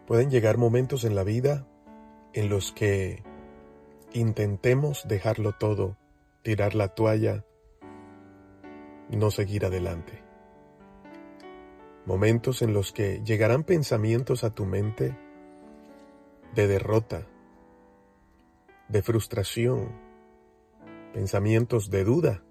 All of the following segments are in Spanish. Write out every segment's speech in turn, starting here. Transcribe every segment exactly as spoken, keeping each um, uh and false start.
Pueden llegar momentos en la vida en los que intentemos dejarlo todo, tirar la toalla, no seguir adelante. Momentos en los que llegarán pensamientos a tu mente de derrota, de frustración, pensamientos de duda,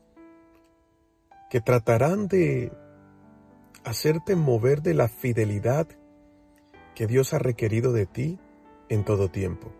que tratarán de hacerte mover de la fidelidad que Dios ha requerido de ti en todo tiempo.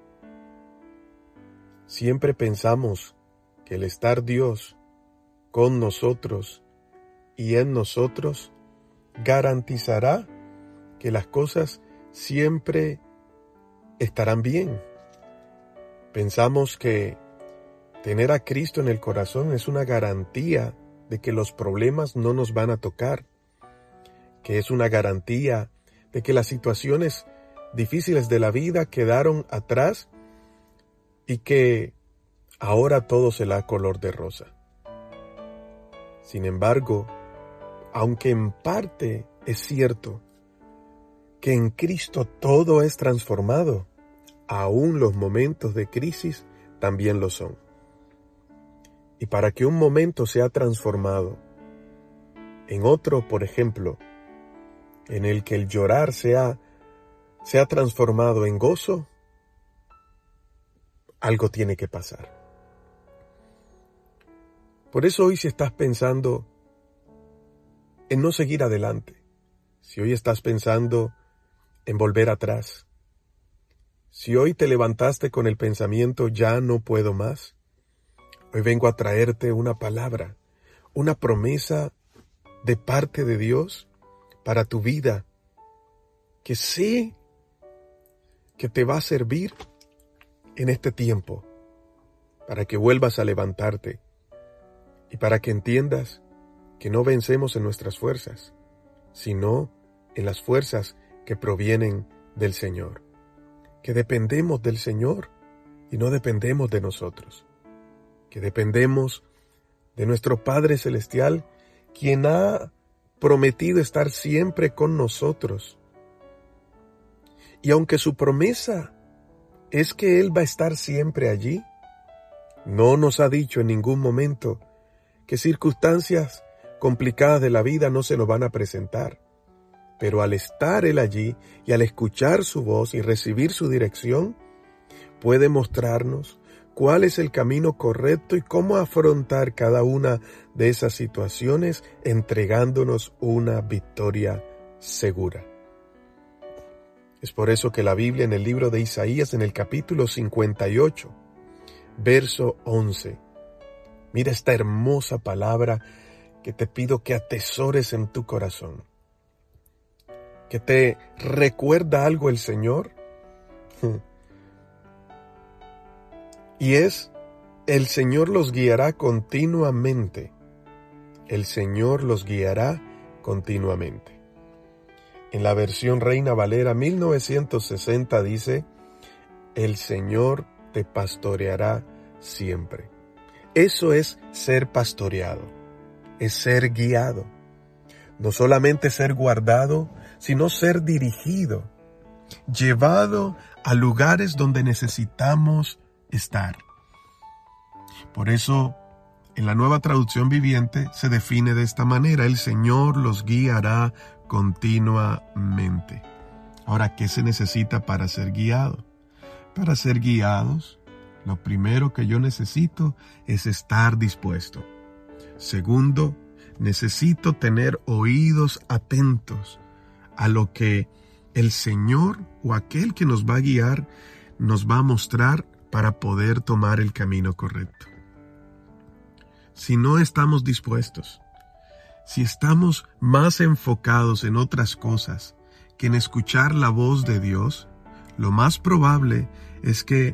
Siempre pensamos que el estar Dios con nosotros y en nosotros garantizará que las cosas siempre estarán bien. Pensamos que tener a Cristo en el corazón es una garantía de que los problemas no nos van a tocar, que es una garantía de que las situaciones difíciles de la vida quedaron atrás y que ahora todo será color de rosa. Sin embargo, aunque en parte es cierto que en Cristo todo es transformado, aún los momentos de crisis también lo son. Y para que un momento sea transformado en otro, por ejemplo, en el que el llorar sea, sea transformado en gozo, algo tiene que pasar. Por eso hoy, si estás pensando en no seguir adelante, si hoy estás pensando en volver atrás, si hoy te levantaste con el pensamiento ya no puedo más, hoy vengo a traerte una palabra, una promesa de parte de Dios para tu vida, que sé que te va a servir en este tiempo, para que vuelvas a levantarte y para que entiendas que no vencemos en nuestras fuerzas, sino en las fuerzas que provienen del Señor, que dependemos del Señor y no dependemos de nosotros, que dependemos de nuestro Padre Celestial, quien ha prometido estar siempre con nosotros. Y aunque su promesa es que Él va a estar siempre allí, no nos ha dicho en ningún momento que circunstancias complicadas de la vida no se nos van a presentar. Pero al estar Él allí y al escuchar su voz y recibir su dirección, puede mostrarnos cuál es el camino correcto y cómo afrontar cada una de esas situaciones, entregándonos una victoria segura. Es por eso que la Biblia en el libro de Isaías, en el capítulo cincuenta y ocho, verso once, mira esta hermosa palabra que te pido que atesores en tu corazón, que te recuerda algo el Señor, y es: el Señor los guiará continuamente. El Señor los guiará continuamente. En la versión Reina Valera mil novecientos sesenta dice: el Señor te pastoreará siempre. Eso es ser pastoreado, es ser guiado. No solamente ser guardado, sino ser dirigido, llevado a lugares donde necesitamos estar. Por eso, en la Nueva Traducción Viviente se define de esta manera: el Señor los guiará continuamente. Ahora, ¿qué se necesita para ser guiado? Para ser guiados, lo primero que yo necesito es estar dispuesto. Segundo, necesito tener oídos atentos a lo que el Señor o aquel que nos va a guiar nos va a mostrar para poder tomar el camino correcto. Si no estamos dispuestos, si estamos más enfocados en otras cosas que en escuchar la voz de Dios, lo más probable es que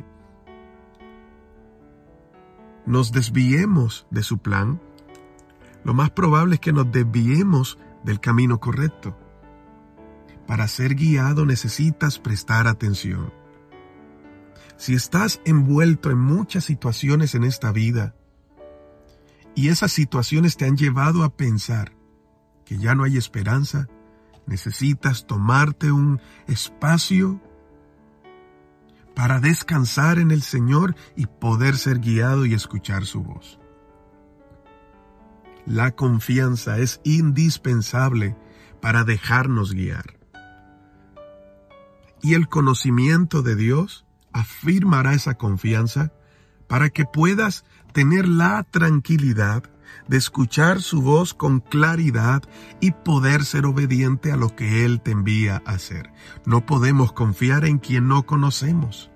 nos desviemos de su plan. Lo más probable es que nos desviemos del camino correcto. Para ser guiado necesitas prestar atención. Si estás envuelto en muchas situaciones en esta vida y esas situaciones te han llevado a pensar que ya no hay esperanza, necesitas tomarte un espacio para descansar en el Señor y poder ser guiado y escuchar su voz. La confianza es indispensable para dejarnos guiar. Y el conocimiento de Dios afirmará esa confianza para que puedas tener la tranquilidad de escuchar su voz con claridad y poder ser obediente a lo que Él te envía a hacer. No podemos confiar en quien no conocemos.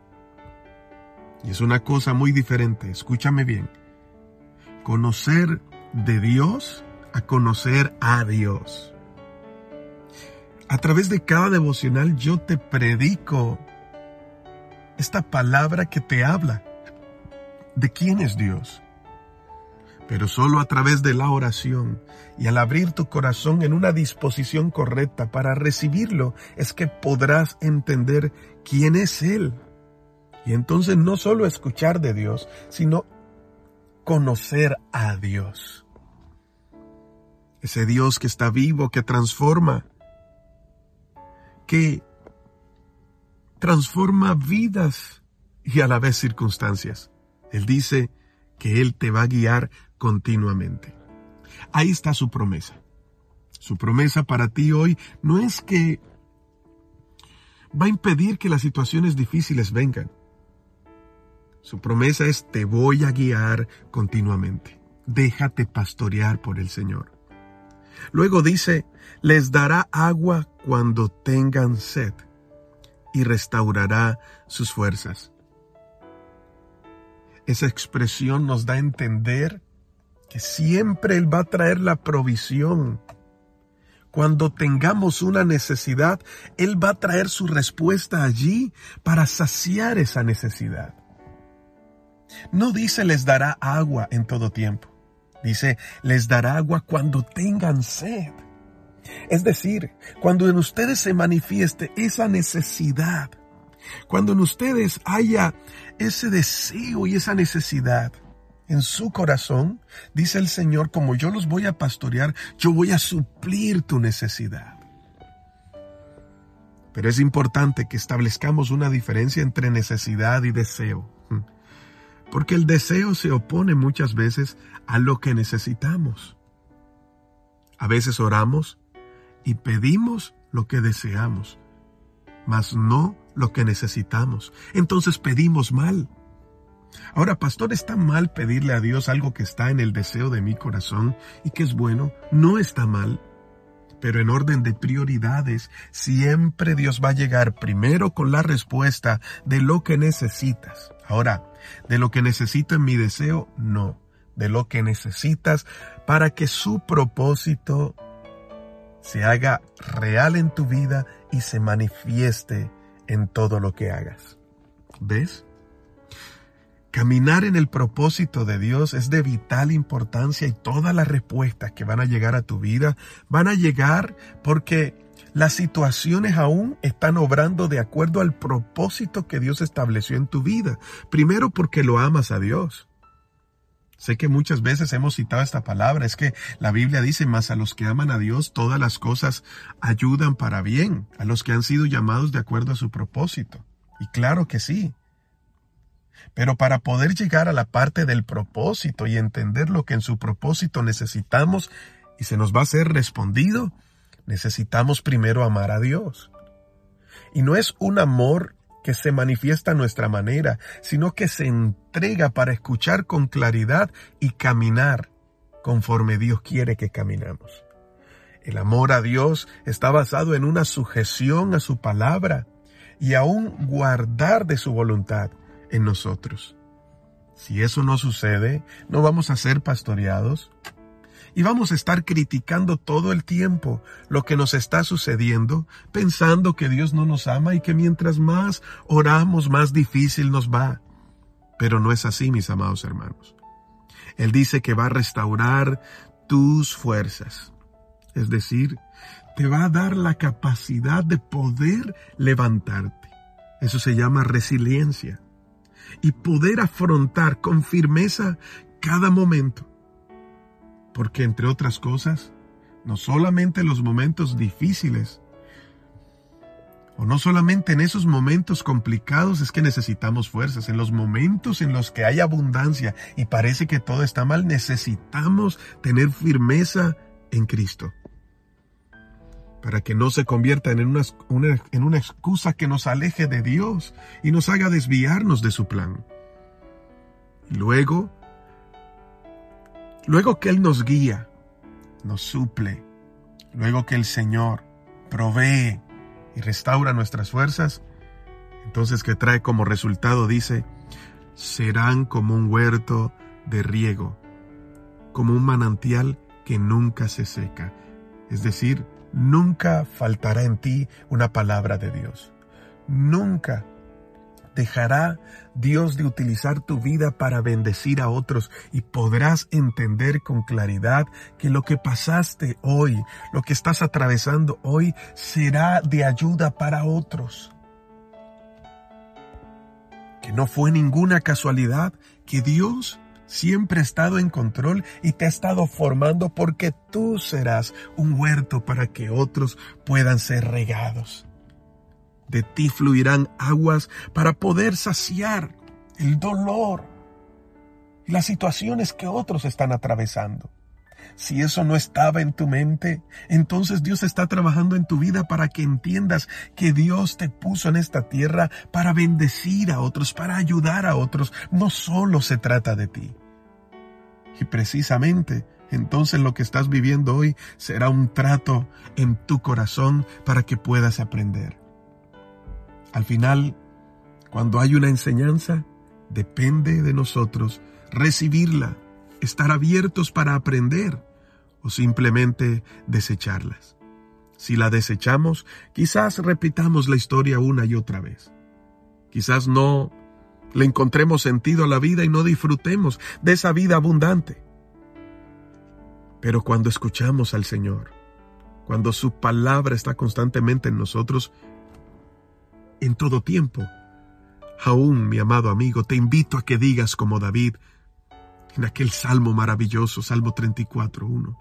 Y es una cosa muy diferente, escúchame bien. Conocer de Dios a conocer a Dios. A través de cada devocional yo te predico esta palabra que te habla de quién es Dios. Pero solo a través de la oración y al abrir tu corazón en una disposición correcta para recibirlo es que podrás entender quién es Él. Y entonces no solo escuchar de Dios, sino conocer a Dios. Ese Dios que está vivo, que transforma, que transforma vidas y a la vez circunstancias. Él dice que Él te va a guiar continuamente. Ahí está su promesa. Su promesa para ti hoy no es que va a impedir que las situaciones difíciles vengan. Su promesa es: te voy a guiar continuamente. Déjate pastorear por el Señor. Luego dice: les dará agua cuando tengan sed y restaurará sus fuerzas. Esa expresión nos da a entender que siempre Él va a traer la provisión. Cuando tengamos una necesidad, Él va a traer su respuesta allí para saciar esa necesidad. No dice les dará agua en todo tiempo. Dice les dará agua cuando tengan sed. Es decir, cuando en ustedes se manifieste esa necesidad, cuando en ustedes haya ese deseo y esa necesidad en su corazón, dice el Señor: como yo los voy a pastorear, yo voy a suplir tu necesidad. Pero es importante que establezcamos una diferencia entre necesidad y deseo. Porque el deseo se opone muchas veces a lo que necesitamos. A veces oramos y pedimos lo que deseamos, mas no lo que necesitamos. Entonces pedimos mal. Ahora, pastor, ¿está mal pedirle a Dios algo que está en el deseo de mi corazón y que es bueno? No está mal. Pero en orden de prioridades, siempre Dios va a llegar primero con la respuesta de lo que necesitas. Ahora, de lo que necesito en mi deseo, no. De lo que necesitas para que su propósito se haga real en tu vida y se manifieste en todo lo que hagas. ¿Ves? Caminar en el propósito de Dios es de vital importancia y todas las respuestas que van a llegar a tu vida van a llegar porque las situaciones aún están obrando de acuerdo al propósito que Dios estableció en tu vida. Primero porque lo amas a Dios. Sé que muchas veces hemos citado esta palabra, es que la Biblia dice: mas a los que aman a Dios todas las cosas ayudan para bien, a los que han sido llamados de acuerdo a su propósito. Y claro que sí. Pero para poder llegar a la parte del propósito y entender lo que en su propósito necesitamos y se nos va a ser respondido, necesitamos primero amar a Dios. Y no es un amor que se manifiesta a nuestra manera, sino que se entrega para escuchar con claridad y caminar conforme Dios quiere que caminamos. El amor a Dios está basado en una sujeción a su palabra y a un guardar de su voluntad en nosotros. Si eso no sucede, no vamos a ser pastoreados y vamos a estar criticando todo el tiempo lo que nos está sucediendo, pensando que Dios no nos ama y que mientras más oramos, más difícil nos va. Pero no es así, mis amados hermanos. Él dice que va a restaurar tus fuerzas. Es decir, te va a dar la capacidad de poder levantarte. Eso se llama resiliencia. Y poder afrontar con firmeza cada momento. Porque entre otras cosas, No solamente en los momentos difíciles, o no solamente en esos momentos complicados es que necesitamos fuerzas. En los momentos en los que hay abundancia y parece que todo está mal, necesitamos tener firmeza en Cristo, para que no se convierta en una, una, en una excusa que nos aleje de Dios y nos haga desviarnos de su plan. Luego, luego que Él nos guía, nos suple, luego que el Señor provee y restaura nuestras fuerzas, entonces que trae como resultado, dice, serán como un huerto de riego, como un manantial que nunca se seca. Es decir, nunca faltará en ti una palabra de Dios. Nunca dejará Dios de utilizar tu vida para bendecir a otros, y podrás entender con claridad que lo que pasaste hoy, lo que estás atravesando hoy, será de ayuda para otros. Que no fue ninguna casualidad, que Dios siempre ha estado en control y te ha estado formando, porque tú serás un huerto para que otros puedan ser regados. De ti fluirán aguas para poder saciar el dolor y las situaciones que otros están atravesando. Si eso no estaba en tu mente, entonces Dios está trabajando en tu vida para que entiendas que Dios te puso en esta tierra para bendecir a otros, para ayudar a otros. No solo se trata de ti. Y precisamente, entonces lo que estás viviendo hoy será un trato en tu corazón para que puedas aprender. Al final, cuando hay una enseñanza, depende de nosotros recibirla, estar abiertos para aprender o simplemente desecharlas. Si la desechamos, quizás repitamos la historia una y otra vez. Quizás no le encontremos sentido a la vida y no disfrutemos de esa vida abundante. Pero cuando escuchamos al Señor, cuando su palabra está constantemente en nosotros, en todo tiempo, aún, mi amado amigo, te invito a que digas como David en aquel salmo maravilloso, Salmo treinta y cuatro, uno.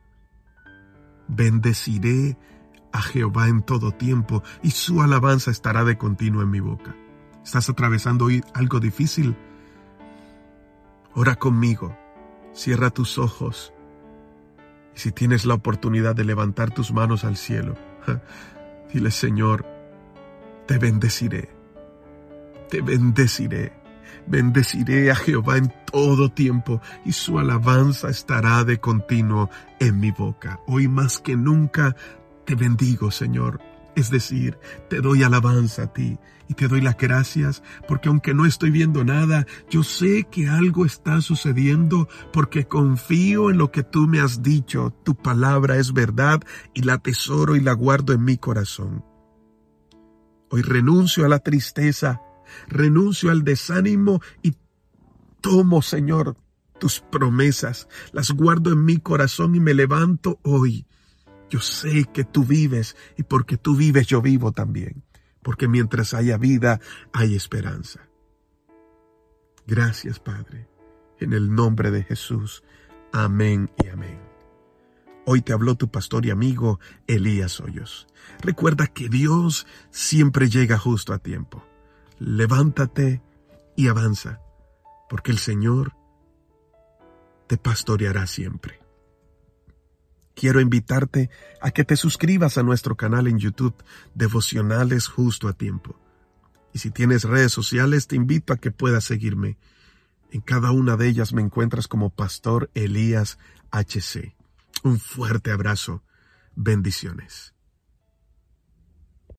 Bendeciré a Jehová en todo tiempo, y su alabanza estará de continuo en mi boca. ¿Estás atravesando hoy algo difícil? Ora conmigo, cierra tus ojos, y si tienes la oportunidad de levantar tus manos al cielo, dile: Señor, te bendeciré, te bendeciré, bendeciré a Jehová en todo tiempo, y su alabanza estará de continuo en mi boca. Hoy más que nunca te bendigo, Señor. Es decir, te doy alabanza a ti y te doy las gracias, porque aunque no estoy viendo nada, yo sé que algo está sucediendo, porque confío en lo que tú me has dicho. Tu palabra es verdad y la atesoro y la guardo en mi corazón. Hoy renuncio a la tristeza, renuncio al desánimo y tomo, Señor, tus promesas, las guardo en mi corazón y me levanto hoy. Yo sé que tú vives, y porque tú vives yo vivo también, porque mientras haya vida hay esperanza. Gracias, Padre, en el nombre de Jesús. Amén y amén. Hoy te habló tu pastor y amigo Elías Hoyos. Recuerda que Dios siempre llega justo a tiempo. Levántate y avanza, porque el Señor te pastoreará siempre. Quiero invitarte a que te suscribas a nuestro canal en YouTube, Devocionales Justo a Tiempo. Y si tienes redes sociales, te invito a que puedas seguirme. En cada una de ellas me encuentras como Pastor Elías H C. Un fuerte abrazo. Bendiciones.